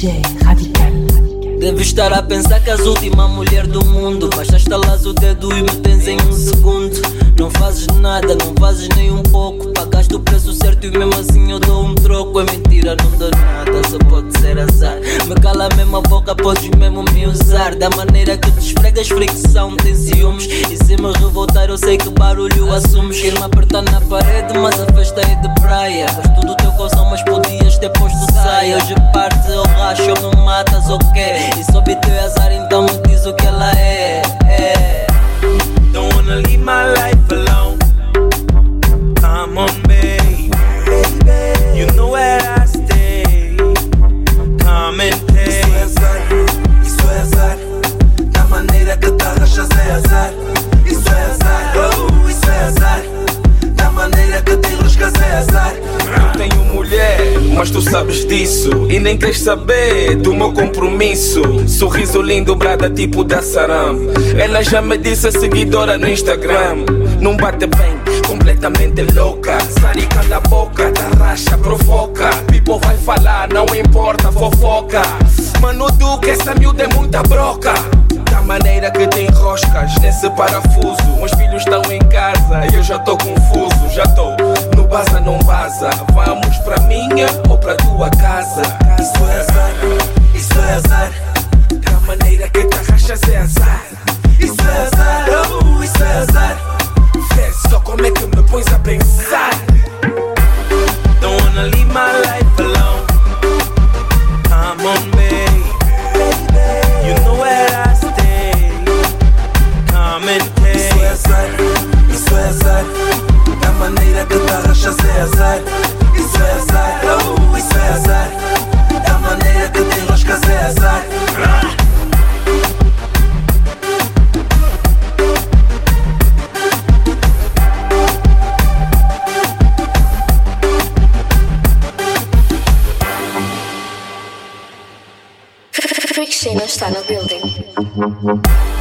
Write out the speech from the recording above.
DJ Radical. Deve estar a pensar que és a última mulher do mundo. Basta estalas o dedo e me tens em um segundo. Não fazes nada, não fazes nem um pouco. Pagaste o preço certo e mesmo assim eu dou um troco. É mentira, não dou nada, só pode ser azar. Me cala mesmo a boca, podes mesmo me usar. Da maneira que te esfregas, fricção, tem ciúmes. E se me revoltar eu sei que barulho assumes. Quer me apertar na parede, mas a festa é de praia. Gosto do teu calção, mas podias ter posto saia. Hoje parte ou racho ou me matas ou quê? E soube teu azar, então me diz o que ela é. Don't wanna leave my life alone. Come on, baby. You know where I stay. Come and take. Isso é azar. Da maneira que te arrachas é azar. Isso é azar. Oh, isso é azar. Da maneira que te enroscas é azar. Eu tenho mulher, mas tu sabes disso. E nem queres saber do meu compromisso. Sorriso lindo, brada tipo da Saram. Ela já me disse seguidora no Instagram. Não bate bem, completamente louca. Sari cala a boca, te arracha, provoca. People vai falar, não importa, fofoca. Mano Duque, essa miúda é muita broca. Da maneira que te enroscas nesse parafuso. Meus filhos estão em casa e eu já tô confuso. Já tô no baza, não baza. Vamos pra minha ou pra tua casa. Isso é azar, isso é azar. Da maneira que te arrachas é azar. Isso é azar, oh, isso é azar. Vê só como é que me pões a pensar. Don't wanna leave my life alone. Come on, baby. You know where I stay. Come and take. Isso é azar, isso é azar. Da maneira que te arrachas é azar. Isso é azar, oh, isso é azar. Da maneira que te enroscas é azar. Freak Shino está no building.